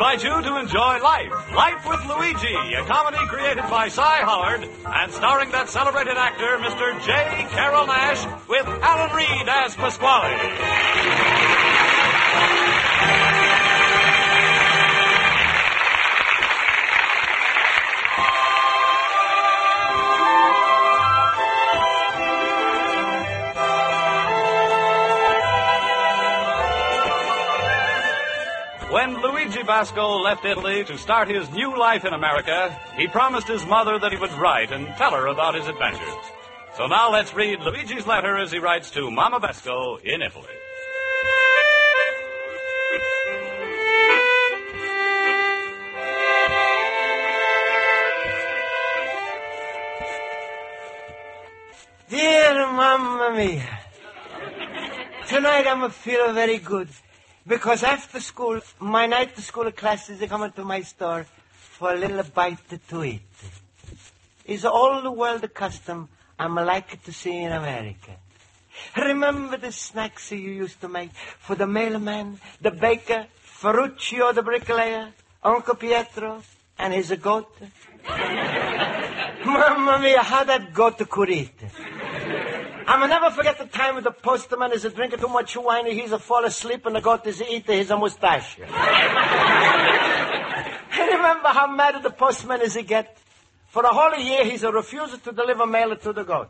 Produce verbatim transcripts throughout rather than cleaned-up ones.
invite you to enjoy Life. Life with Luigi, a comedy created by Cy Howard and starring that celebrated actor, Mister J. Carrol Naish, with Alan Reed as Pasquale. When Luigi Basco left Italy to start his new life in America, he promised his mother that he would write and tell her about his adventures. So now let's read Luigi's letter as he writes to Mama Basco in Italy. Dear Mamma Mia, tonight I'm feeling very good. Because after school, my night school classes are coming to my store for a little bite to eat. It's all the world custom I'm like to see in America. Remember the snacks you used to make for the mailman, the baker, Ferruccio the bricklayer, Uncle Pietro, and his goat? Mamma mia, how that goat could eat. I'll never forget the time when the postman is a drinking too much wine and he's a fall asleep and the goat is eating his mustache. I remember how mad the postman is he get. For a whole year he's a refuser to deliver mail to the goat.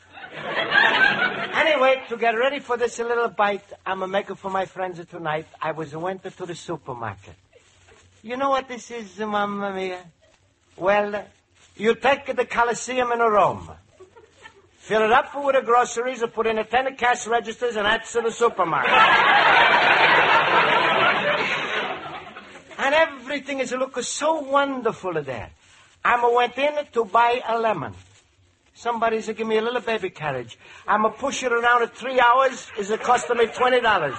Anyway, to get ready for this little bite I'm a making for my friends tonight, I was went to the supermarket. You know what this is, Mamma Mia? Well, you take the Colosseum in Rome. Fill it up with the groceries and put in a ten cash registers and that's to the supermarket. And everything is looking so wonderful there. I went in to buy a lemon. Somebody's give me a little baby carriage. I'm going to push it around in three hours. Is it costing me twenty dollars?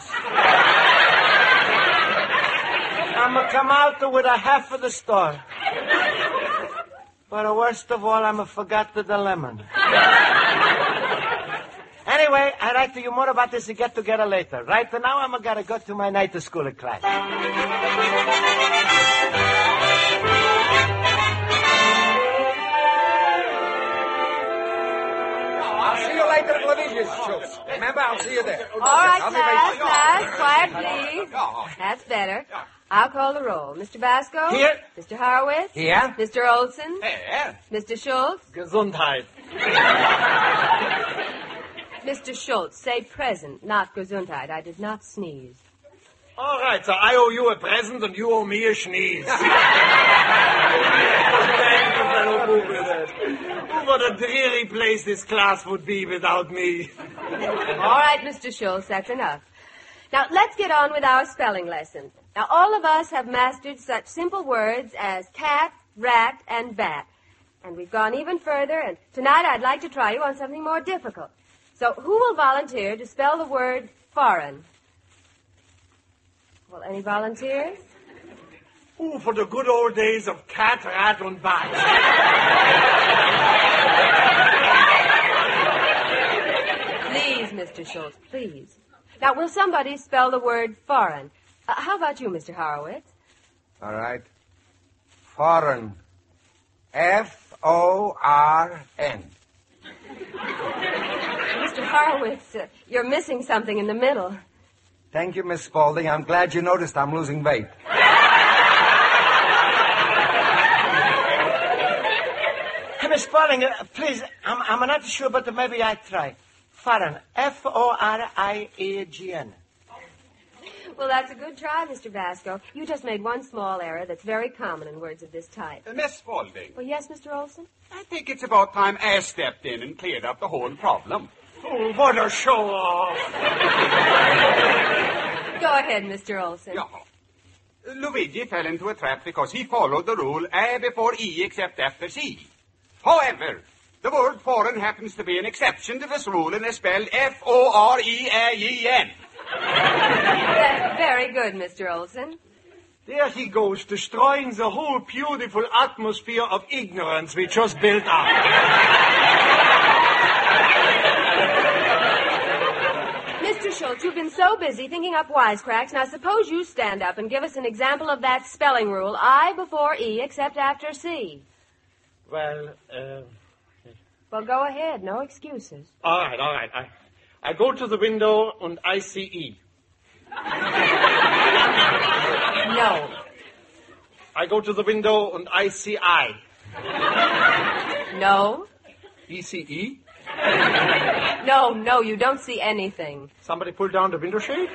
I'm going to come out with a half of the store. But worst of all, I'm going to forget the lemon. Anyway, I'll write to you more about this and get together later. Right now, I'm going to go to my night school class. I'll see you later at Luigi's, Schultz. Remember, I'll see you there. All right, class, class, quiet, please. That's better. I'll call the roll. Mister Basco? Here. Mister Horowitz? Here. Mister Olson? Here. Mister Schultz? Gesundheit. Mister Schultz, say present, not Gesundheit. I did not sneeze. All right, so I owe you a present and you owe me a sneeze. What a dreary place this class would be without me. All right, Mister Schultz, that's enough. Now, let's get on with our spelling lesson. Now, all of us have mastered such simple words as cat, rat, and bat. And we've gone even further, and tonight I'd like to try you on something more difficult. So, who will volunteer to spell the word foreign? Well, any volunteers? Ooh, for the good old days of cat, rat, and bat. Please, Mister Schultz, please. Now, will somebody spell the word foreign? Uh, how about you, Mister Horowitz? All right. Foreign. F O R N. Mister Horowitz, uh, you're missing something in the middle. Thank you, Miss Spaulding. I'm glad you noticed I'm losing weight. Hey, Miss Spaulding, uh, please, I'm, I'm not sure, but maybe I try. Foreign. F O R I E G N. Well, that's a good try, Mister Basco. You just made one small error that's very common in words of this type. Uh, Miss Spaulding, Well, yes, Mister Olson? I think it's about time I stepped in and cleared up the whole problem. Oh, what a show-off. Go ahead, Mister Olson. Yeah. Luigi fell into a trap because he followed the rule A before E except after C. However, the word foreign happens to be an exception to this rule and is spelled F O R E A E N. That's very good, Mister Olson. There he goes, destroying the whole beautiful atmosphere of ignorance we just built up. Mister Schultz, you've been so busy thinking up wisecracks. Now, suppose you stand up and give us an example of that spelling rule. I before E except after C. Well, uh... Well, go ahead. No excuses. All right, all right. I, I go to the window and I see E. No. I go to the window and I see I. No. E C E? No, no, you don't see anything. Somebody pull down the window shade?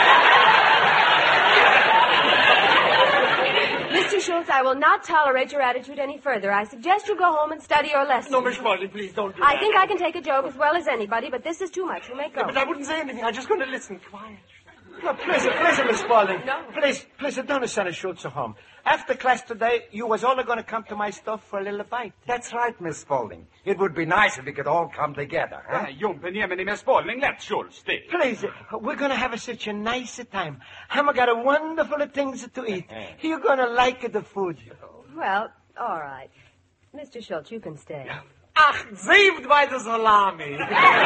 Mister Schultz, I will not tolerate your attitude any further. I suggest you go home and study your lesson. No, Miss Marley, please don't do I that. think I can take a joke as well as anybody, but this is too much. You may go. Yeah, but I wouldn't say anything. I'm just going to listen. Quiet. No, please, please, Miss Spaulding. No. Please, please, don't send a Schultz home. After class today, you was all going to come to my store for a little bite. That's right, Miss Spaulding. It would be nice if we could all come together, huh? Ah, Jumpen Jemini med Spalding, let Schultz stay. Please, we're going to have a, such a nice time. Hammer got a wonderful things to eat. You're going to like the food. Well, all right. Mister Schultz, you can stay. Ach, saved by the salami.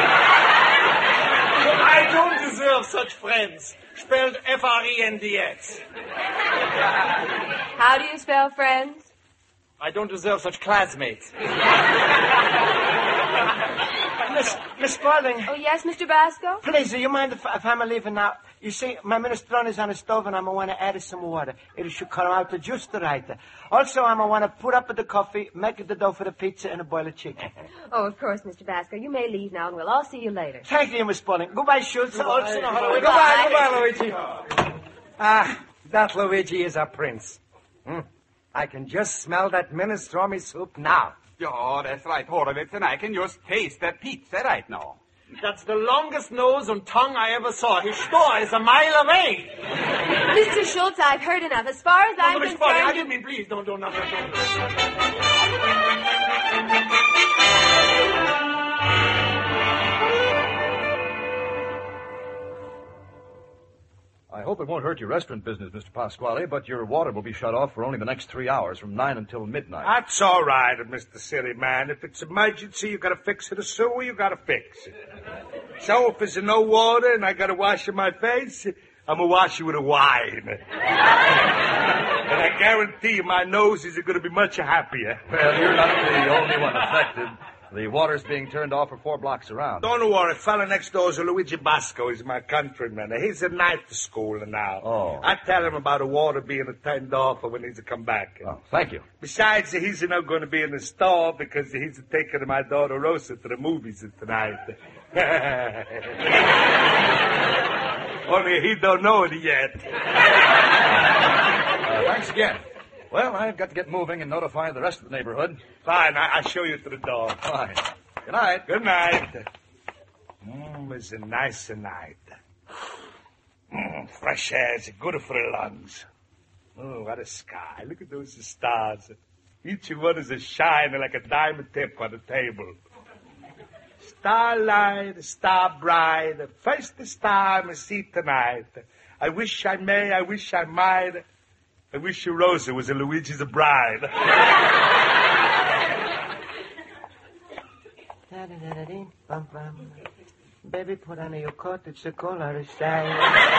I don't deserve such friends. Spelled F R E N D S. How do you spell friends? I don't deserve such classmates. Miss, Miss Spaulding. Oh, yes, Mister Basco? Please, do you mind if, if I'm leaving now? You see, my minestrone is on the stove, and I'm going to add some water. It should come out just right. Also, I'm going to put up the coffee, make the dough for the pizza, and a boil of chicken. Oh, of course, Mister Basco. You may leave now, and we'll all see you later. Thank you, Miss Spaulding. Goodbye, Schultz. Goodbye, Goodbye, goodbye, Luigi. Ah, that Luigi is a prince. Hmm. I can just smell that minestrone soup now. Ja, that's right, Horowitz, and I can just taste that pizza right now. That's the longest nose and tongue I ever saw. His store is a mile away. Mister Schultz, I've heard enough. As far as I'm No, Miss Spaulding, I concerned... didn't mean, please, don't do nothing. I hope it won't hurt your restaurant business, Mister Pasquale, but your water will be shut off for only the next three hours, from nine until midnight. That's all right, Mister Silly Man. If it's emergency, you gotta fix it. A sewer, you gotta fix it. So if there's no water and I gotta wash my face, I'm gonna wash it with a wine. And I guarantee you my nose is gonna be much happier. Well, you're not the only one affected. The water's being turned off for four blocks around. Don't worry, fella next door is Luigi Basco. He's my countryman. He's at night school now. Oh. I tell him about the water being turned off when he's to come back. Oh, thank you. Besides, he's not going to be in the store because he's taking my daughter Rosa to the movies tonight. Only he don't know it yet. Uh, thanks again. Well, I've got to get moving and notify the rest of the neighborhood. Fine, I- I'll show you to the door. Fine. Good night. Good night. Mmm, it's a nice night. Mmm, fresh air is good for the lungs. Oh, what a sky. Look at those stars. Each one is a shining like a diamond tip on the table. Starlight, star bright, first star I see tonight. I wish I may, I wish I might. I wish you Rosa was a Luigi's bride. Baby, put on your coat. It's a cold outside.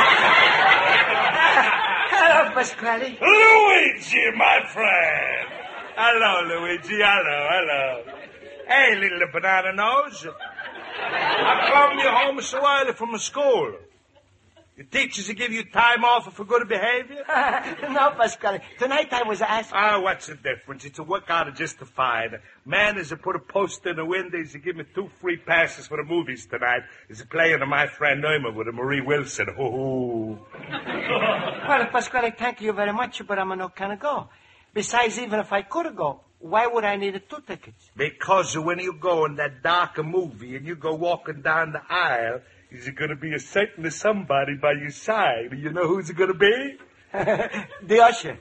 Hello, Pasquale. Luigi, my friend. Hello, Luigi. Hello, hello. Hey, little banana nose. How come you home so early from school? Your teachers give you time off for good behavior? No, Pasquale. Tonight I was asked... Ah, what's the difference? It's a work out of justified. Man is to put a poster in the window. He's to give me two free passes for the movies tonight. He's playing to my friend Neumann with a Marie Wilson. Ooh. Well, Pasquale, thank you very much, but I'm not going to go. Besides, even if I could go, why would I need two tickets? Because when you go in that dark movie and you go walking down the aisle, is it going to be a certain somebody by your side? You know who's it going to be? The usher.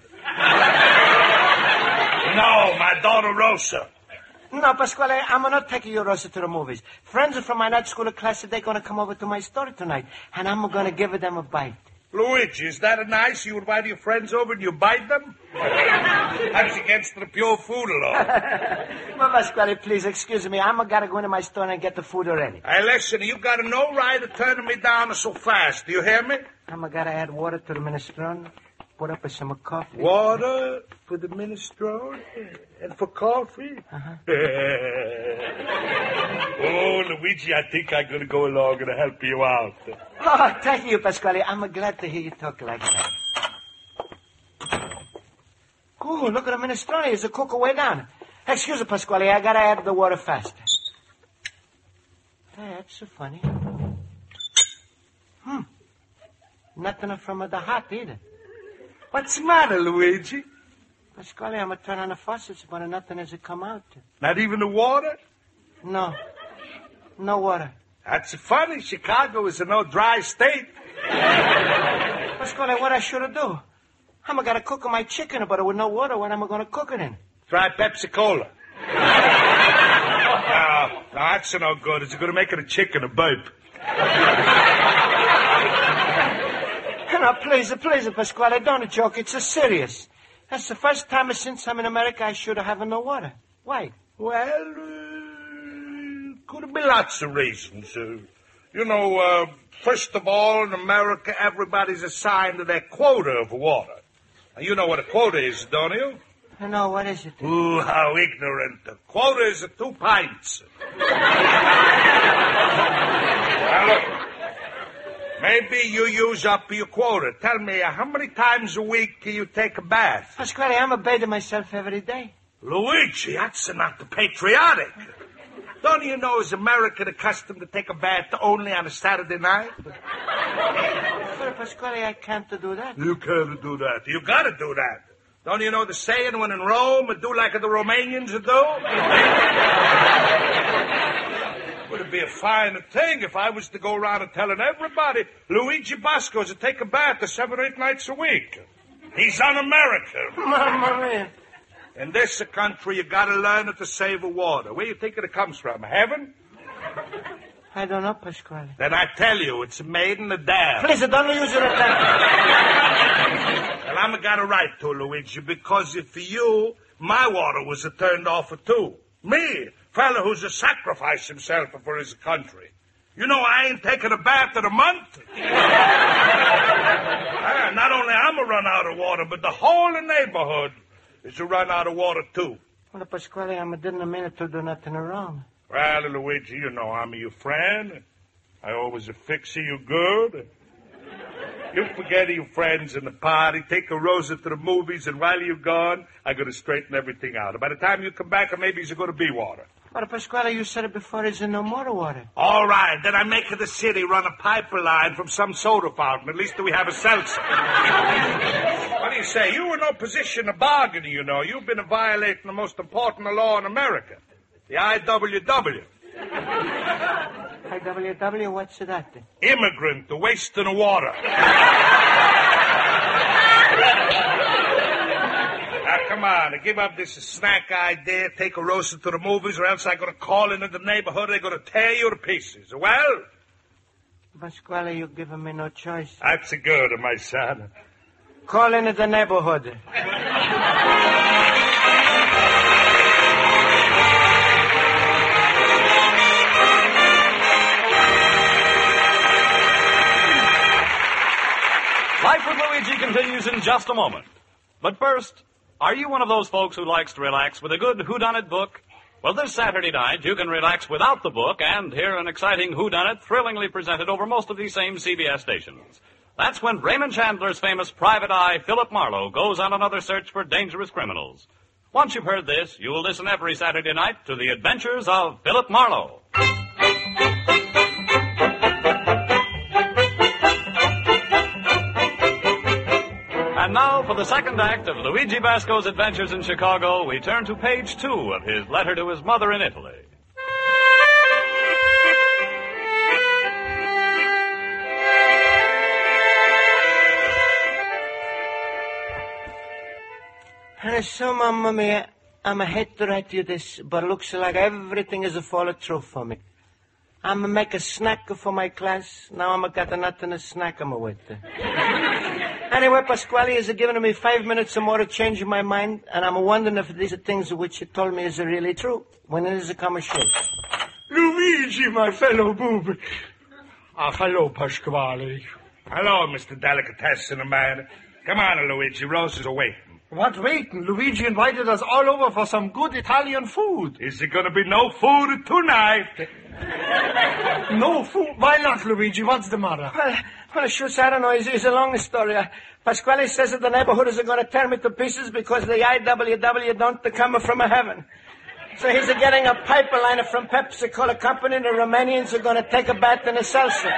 No, my daughter Rosa. No, Pasquale, I'm not taking you, Rosa, to the movies. Friends from my night school class, they're going to come over to my store tonight, and I'm going to give them a bite. Luigi, is that a nice? You invite your friends over and you bite them? That's against the pure food law. Well, Pasquale, please excuse me. I'm gotta go into my store and get the food already. Hey, listen, you got no right of turning me down so fast. Do you hear me? I'm gotta add water to the minestrone. Put up with some coffee. Water for the minestrone and for coffee? Uh-huh. Oh, Luigi, I think I'm going to go along and help you out. Oh, thank you, Pasquale. I'm glad to hear you talk like that. Oh, look at the minestrone. It's a cook way down. Excuse me, Pasquale. I gotta add the water fast. Hey, that's so funny. Hmm. Nothing from the hot either. What's the matter, Luigi? Pasquale, I'm gonna turn on the faucets, but nothing has come out. Not even the water? No. No water. That's funny. Chicago is a no dry state. Pasquale, what I should do? I'm gonna cook my chicken, but with no water. What am I gonna cook it in? Try Pepsi Cola. No, no, that's no good. It's going to make it a chicken, a burp. No, please, please, Pasquale, don't joke. It's a serious. That's the first time since I'm in America I should have no water. Why? Well, uh, could be lots of reasons. Uh, you know, uh, first of all, in America, everybody's assigned their quota of water. Now, you know what a quota is, don't you? No, what is it? Ooh, how ignorant. A quota is uh, two pints. Now, look. Maybe you use up your quota. Tell me, uh, how many times a week do you take a bath? Pasquale, I'm a bathing myself every day. Luigi, that's not patriotic. Don't you know, is American accustomed to take a bath only on a Saturday night? But, Pasquale, I can't do that. You can't do that. You gotta do that. Don't you know the saying, when in Rome, do like the Romanians do? Would it be a fine thing if I was to go around and telling everybody Luigi Basco's to take a bath seven or eight nights a week? He's un-American. Mamma mia. In this country, you gotta learn to save water. Where you think it comes from? Heaven? I don't know, Pasquale. Then I tell you, it's made in the dam. Please, don't use it like that. Well, I'm got a right to, Luigi, because if you, my water was turned off too. Me, fella who's a sacrifice himself for his country. You know I ain't taken a bath in a month. Ah, not only I'm a run out of water, but the whole neighborhood is a run out of water too. Well, Pasquale, I didn't mean to do nothing wrong. Well, Luigi, you know I'm your friend. I always fix you good. You forget your friends in the party, take a Rosa to the movies, and while you're gone, I'm going to straighten everything out. By the time you come back, maybe there's going to be water. But, Pasquale, you said it before, there's no more water. All right, then I make the city run a pipeline from some soda fountain. At least we have a seltzer. What do you say? You were in no position to bargain, you know. You've been violating the most important law in America, the I W W. I W W, what's that? Immigrant, the wasting of water. Now, come on, give up this snack idea, take a roaster to the movies, or else I'm going to call into the neighborhood, they're going to tear you to pieces. Well? Pasquale, you're giving me no choice. That's good, my son. Call into the neighborhood. Life with Luigi continues in just a moment. But first, are you one of those folks who likes to relax with a good whodunit book? Well, this Saturday night, you can relax without the book and hear an exciting whodunit thrillingly presented over most of these same C B S stations. That's when Raymond Chandler's famous private eye, Philip Marlowe, goes on another search for dangerous criminals. Once you've heard this, you will listen every Saturday night to the adventures of Philip Marlowe. And now, for the second act of Luigi Basco's adventures in Chicago, we turn to page two of his letter to his mother in Italy. And so, Mamma mia, I'm a hate to write you this, but looks like everything is a falling through for me. I'm going to make a snack for my class. Now I'm got nothing to snack 'em with. Anyway, Pasquale is giving me five minutes or more to change my mind, and I'm wondering if these things which you told me is really true. When it is a come true. Luigi, my fellow boob. Ah, hello, Pasquale. Hello, Mister Delicatessen man. Come on, Luigi. Rose is waiting. What waiting? Luigi invited us all over for some good Italian food. Is there going to be no food tonight? No food? Why not, Luigi? What's the matter? Well, well, sure, I don't know. It's, it's a long story. Uh, Pasquale says that the neighborhood is going to tear me to pieces because the I W W don't come from heaven. So he's getting a pipeline from Pepsi Cola Company, and the Romanians are going to take a bath in a salsa.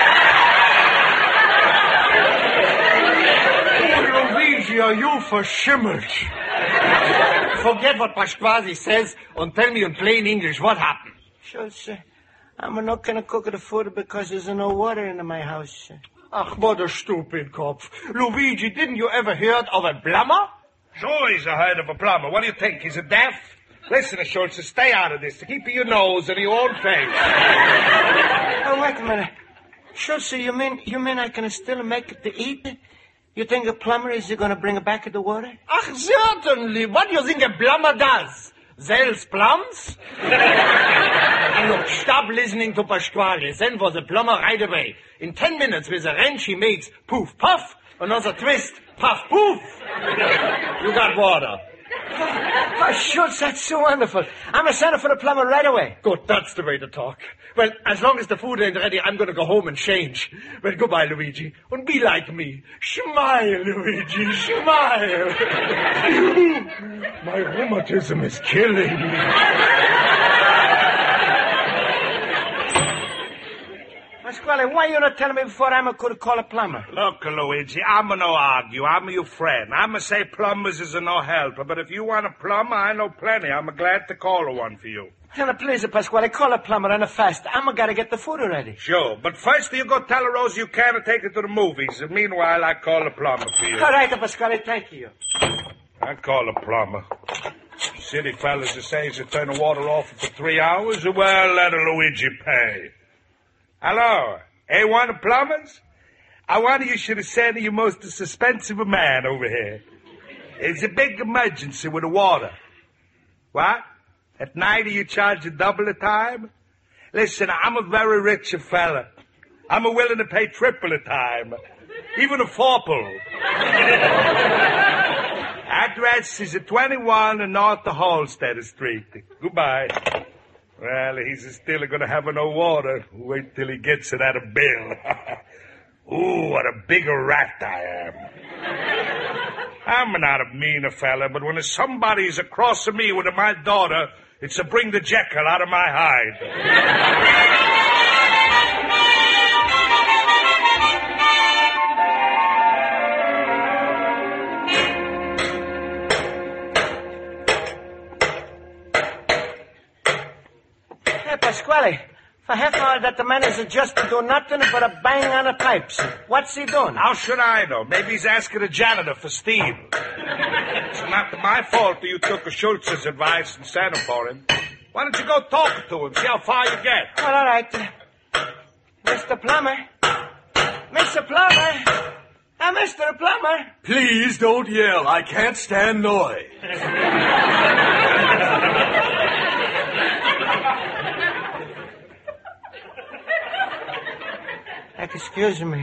Oh, Luigi, are you for shimmers? Forget what Pasquale says and tell me in plain English what happened. Sure, sir. I'm not going to cook the food because there's no water in my house, sir. Ach, what a stupid Kopf. Luigi, didn't you ever heard of a plumber? Sure, he's a heard of a plumber. What do you think? He's a deaf? Listen, Schultz, stay out of this. Keep your nose and your own face. Oh, wait a minute. Schultz, you mean you mean I can still make it to eat? You think a plumber is going to bring it back the water? Ach, certainly. What do you think a plumber does? Sells plums? Look, stop listening to Pasquale. Send for the plumber right away. In ten minutes with a wrench he makes poof puff, another twist, puff poof. You got water. Oh, Schultz, that's so wonderful. I'm a sender for the plumber right away. Good, that's the way to talk. Well, as long as the food ain't ready, I'm going to go home and change. Well, goodbye, Luigi. And be like me. Smile, Luigi, smile. My rheumatism is killing me. Pasquale, why you not telling me before I could call a plumber? Look, Luigi, I'm no argue. I'm your friend. I'm a say plumbers is a no help. But if you want a plumber, I know plenty. I'm glad to call one for you. Now, please, Pasquale, call a plumber and a fast. I'm got to get the food ready. Sure, but first you go tell Rose you can't take her to the movies. And meanwhile, I call a plumber for you. All right, Pasquale, thank you. I call a plumber. City fellas that says you turn the water off for three hours, well, let Luigi pay. Hello, A one plumbers? I wonder you should have sent your most suspensive man over here. It's a big emergency with the water. What? At night you charge a double the time? Listen, I'm a very rich fella. I'm a willing to pay triple the time. Even a fourple. Address is at twenty-one North Halstead Street. Goodbye. Well, he's still going to have no water. Wait till he gets that bill. Ooh, what a big rat I am. I'm not a mean fella, but when somebody's across of me with my daughter, it's to bring the Jekyll out of my hide. Pasquale, for half an hour that the man is just to do nothing but a bang on the pipes. What's he doing? How should I know? Maybe he's asking the janitor for steam. It's not my fault that you took a Schultz's advice and sent him for him. Why don't you go talk to him, see how far you get? Well, all right. Mister Plumber. Mister Plumber. Uh, Mister Plumber. Please don't yell. I can't stand noise. Excuse me.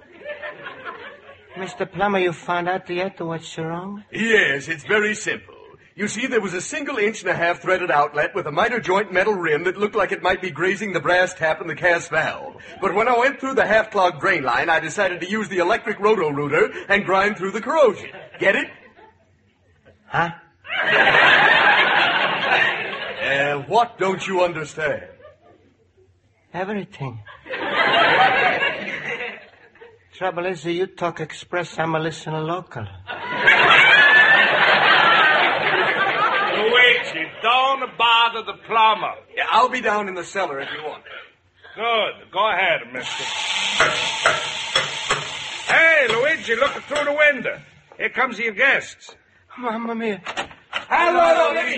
Mister Plumber, you found out yet what's wrong? Yes, it's very simple. You see, there was a single inch and a half threaded outlet with a miter joint metal rim that looked like it might be grazing the brass tap in the cast valve. But when I went through the half-clogged drain line, I decided to use the electric roto-rooter and grind through the corrosion. Get it? Huh? Uh, what don't you understand? Everything. Trouble is, you talk express, I'm a listener local. Luigi, don't bother the plumber. Yeah, I'll be down in the cellar if you want. Good. Go ahead, mister. Hey, Luigi, look through the window. Here comes your guests. Mamma mia. Hello, Luigi.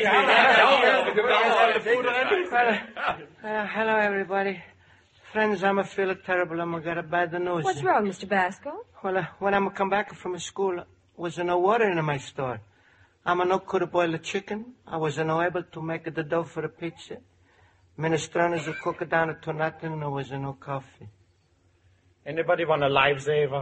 Well, uh, hello, everybody. Friends, I'm a feeling terrible. I'm got a bad news. What's wrong, Mister Basco? Well, uh, when I'm come back from school, was no water in my store. I'm no could boil a chicken. I was no able to make the dough for a pizza. Minestrone's to cook it down to nothing, and there was no coffee. Anybody want a lifesaver?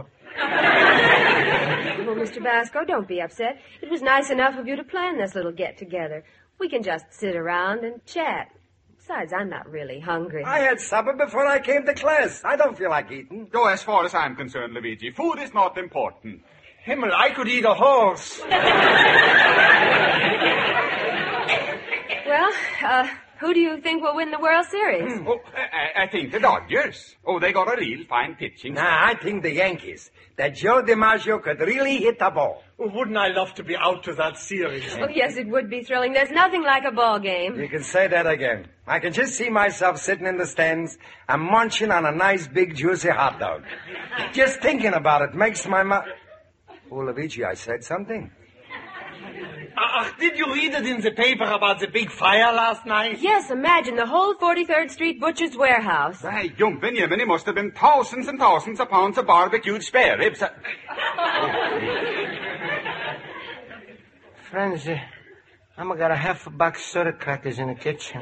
Well, Mister Basco, don't be upset. It was nice enough of you to plan this little get-together. We can just sit around and chat. Besides, I'm not really hungry. I had supper before I came to class. I don't feel like eating. Go as far as I'm concerned, Luigi. Food is not important. Himmel, I could eat a horse. Well, uh, who do you think will win the World Series? Oh, I, I think the Dodgers. Oh, they got a real fine pitching. Nah, I think the Yankees. That Joe DiMaggio could really hit the ball. Wouldn't I love to be out to that series? Oh, yes, it would be thrilling. There's nothing like a ball game. You can say that again. I can just see myself sitting in the stands and munching on a nice, big, juicy hot dog. Just thinking about it makes my mouth... Oh, Luigi, I said something. Ach, did you read it in the paper about the big fire last night? Yes, imagine the whole forty-third Street Butcher's Warehouse. Hey, jumping Yemen, it must have been thousands and thousands of pounds of barbecued spare ribs. Friends, uh, I'm got a half a box soda crackers in the kitchen.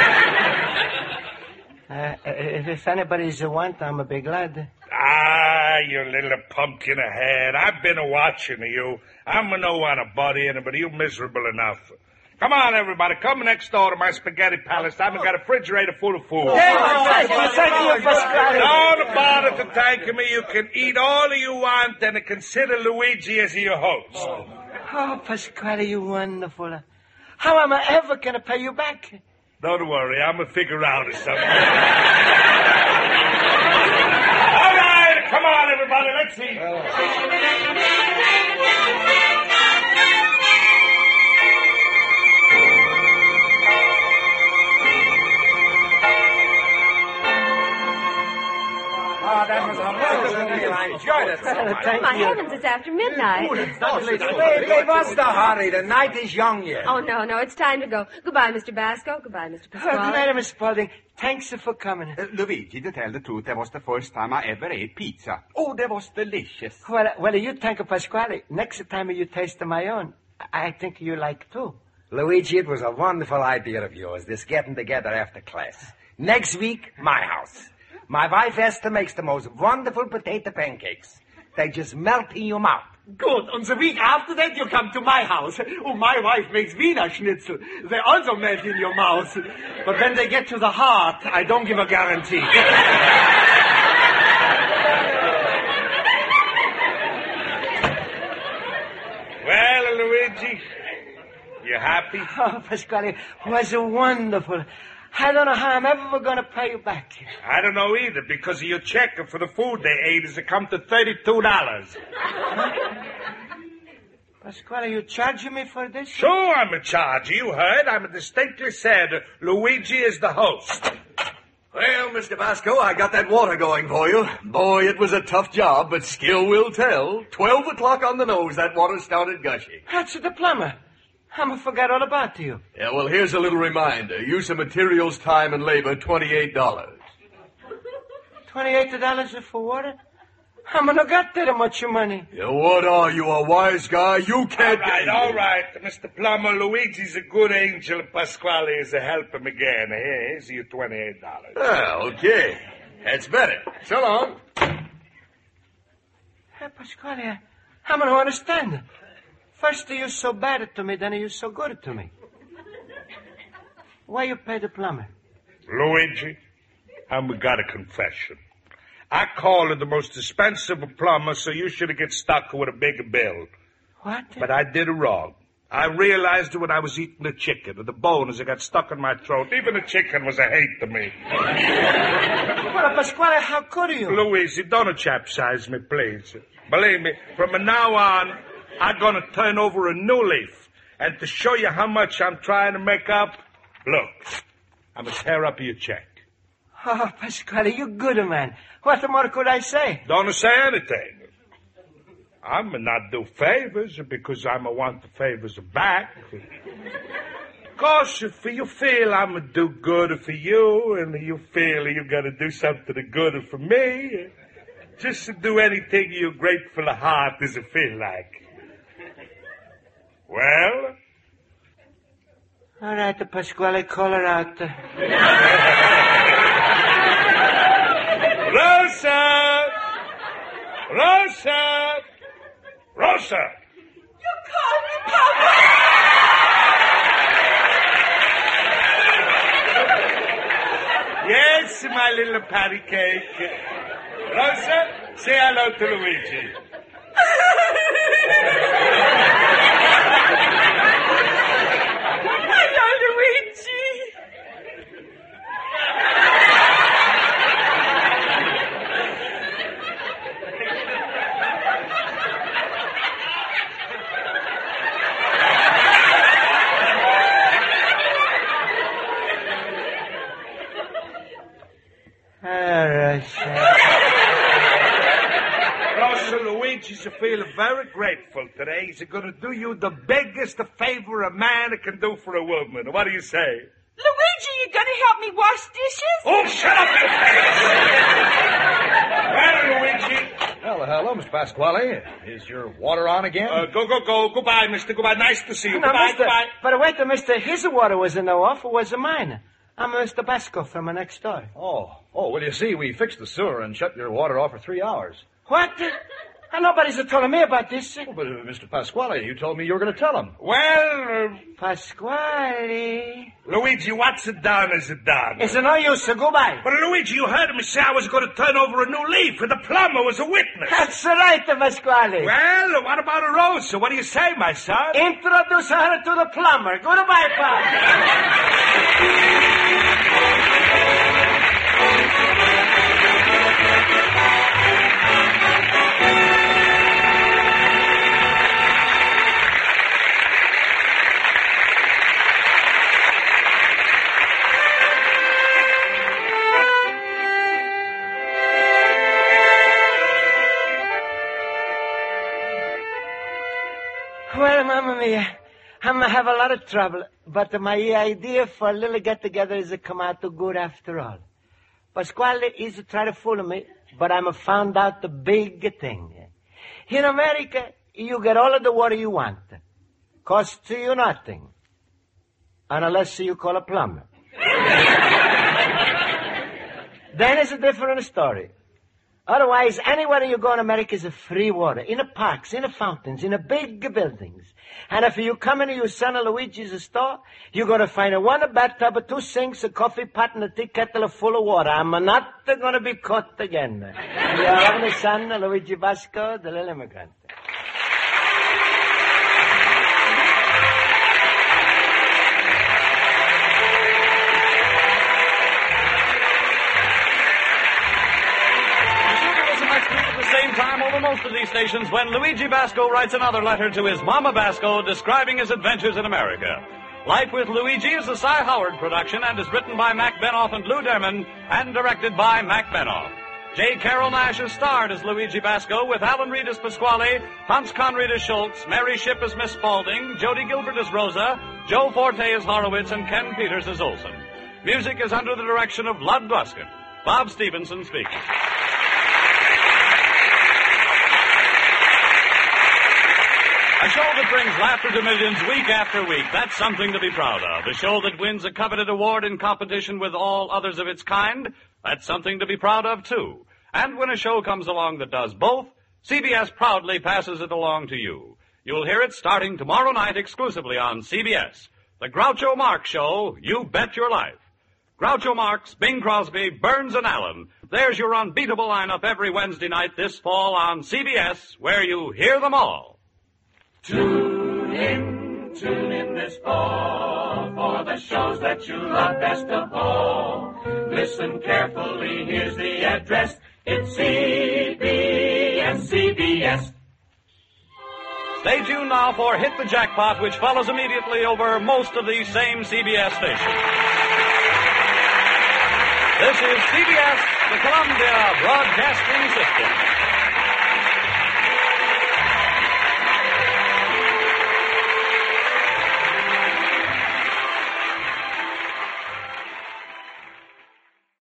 uh, if, if anybody's a want, I'm a big lad. Ah, you little pumpkin ahead. I've been a-watching you. I'm a no want to butt in, but you miserable enough. Come on, everybody. Come next door to my spaghetti palace. I've got a refrigerator full of food. Thank you, thank you, Pasquale. Don't bother to thank me. You can eat all you want and consider Luigi as your host. Oh, Pasquale, you wonderful. How am I ever going to pay you back? Don't worry. I'm going to figure out something. All right. Come on, everybody. Let's see. Oh, that was a wonderful meal. I enjoyed it so much. Thank My you. heavens, it's after midnight. Wait, wait, what's the hurry? The night is young yet. Oh, no, no, it's time to go. Goodbye, Mister Basco. Goodbye, Mister Oh, good Pasquale. night, Miss Spaulding. Thanks for coming. Uh, Luigi, to tell the truth, that was the first time I ever ate pizza. Oh, that was delicious. Well, well, you thank Pasquale. Next time you taste my own, I think you like too. Luigi, it was a wonderful idea of yours, this getting together after class. Next week, my house. My wife Esther makes the most wonderful potato pancakes. They just melt in your mouth. Good. And the week after that, you come to my house. Oh, my wife makes Wiener Schnitzel. They also melt in your mouth. But when they get to the heart, I don't give a guarantee. Well, Luigi, you happy? Oh, Pasquale, was wonderful. I don't know how I'm ever going to pay you back. I don't know either, because of your check for the food they ate has come to thirty-two dollars. Pasquale, you charging me for this? Sure, I'm a charge. You heard. I'm distinctly said Luigi is the host. Well, Mister Basco, I got that water going for you. Boy, it was a tough job, but skill will tell. Twelve o'clock on the nose, that water started gushing. That's the plumber. I forgot all about you. Yeah, well, here's a little reminder. Use of materials, time, and labor, twenty-eight dollars. twenty-eight dollars for water? I'm not got that much money. Yeah, what are you, a wise guy? You All can't... right, all right. Mister Plummer, Luigi's a good angel. Pasquale is to help him again. Here, here's your twenty-eight dollars. Ah, okay. That's better. So long. Hey, Pasquale, I, I don't understand. First you're so bad to me, then you're so good to me. Why you pay the plumber? Luigi, I'm got a confession. I called the most expensive plumber, so you should have get stuck with a bigger bill. What? But I did it wrong. I realized it when I was eating the chicken, or the bone as it got stuck in my throat. Even the chicken was a hate to me. Well, Pasquale, how could you? Luigi, don't chapsize me, please. Believe me, from now on, I'm going to turn over a new leaf. And to show you how much I'm trying to make up, look, I'm going to tear up your check. Oh, Pasquale, you good man. What more could I say? Don't say anything. I'm a not do favors because I'm a want the favors back. Of course, if you feel I'm a do good for you and you feel you got to do something good for me, just to do anything you grateful heart does it feel like. Well? All right, Pasquale, call her out. Rosa! Rosa! Rosa! You called me, Papa! Yes, my little patty cake. Rosa, say hello to Luigi. Hello, Luigi. Rosa, Luigi's feeling very grateful today. He's going to do you the biggest favor a man can do for a woman. What do you say? Luigi, you gonna help me wash dishes? Oh, shut up, you face! Well, Luigi. Well, hello, Mister Pasquale. Is your water on again? Uh, go, go, go. Goodbye, mister. Goodbye. Nice to see you. No, goodbye, mister, goodbye. But wait, mister, his water wasn't no off, it was mine. I'm Mister Basco from the next door. Oh, oh, well, you see, we fixed the sewer and shut your water off for three hours. What? And nobody's told me about this. Oh, but, uh, Mister Pasquale, you told me you were going to tell him. Well, uh, Pasquale. Luigi, what's it done is it done. It's no use, so goodbye. But, Luigi, you heard me say I was going to turn over a new leaf, and the plumber was a witness. That's right, Pasquale. Well, what about a Rosa? What do you say, my son? Introduce her to the plumber. Goodbye, Pop. Well, Mamma Mia, I'm gonna have a lot of trouble, but my idea for a little get-together is to come out to good after all. Pasquale is trying to fool me, but I'm found out the big thing. In America, you get all of the water you want. Costs you nothing. Unless you call a plumber. Then it's a different story. Otherwise, anywhere you go in America is a free water. In the parks, in the fountains, in the big buildings. And if you come into your son Luigi's store, you're going to find a one a bathtub, a two sinks, a coffee pot, and a tea kettle full of water. I'm not going to be caught again. Your lovely son, Luigi Basco, the little immigrant. Same time over most of these stations when Luigi Basco writes another letter to his Mama Basco describing his adventures in America. Life with Luigi is a Cy Howard production and is written by Mac Benoff and Lou Derman and directed by Mac Benoff. J. Carol Nash is starred as Luigi Basco with Alan Reed as Pasquale, Hans Conried as Schultz, Mary Shipp as Miss Spaulding, Jody Gilbert as Rosa, Joe Forte as Horowitz, and Ken Peters as Olson. Music is under the direction of Lud Gluskin. Bob Stevenson speaking. A show that brings laughter to millions week after week. That's something to be proud of. A show that wins a coveted award in competition with all others of its kind. That's something to be proud of, too. And when a show comes along that does both, C B S proudly passes it along to you. You'll hear it starting tomorrow night exclusively on C B S. The Groucho Marx Show, You Bet Your Life. Groucho Marx, Bing Crosby, Burns, and Allen. There's your unbeatable lineup every Wednesday night this fall on C B S, where you hear them all. Tune in, tune in this fall for the shows that you love best of all. Listen carefully, here's the address. It's C B S, C B S. Stay tuned now for Hit the Jackpot, which follows immediately over most of these same C B S stations. This is C B S, the Columbia Broadcasting System.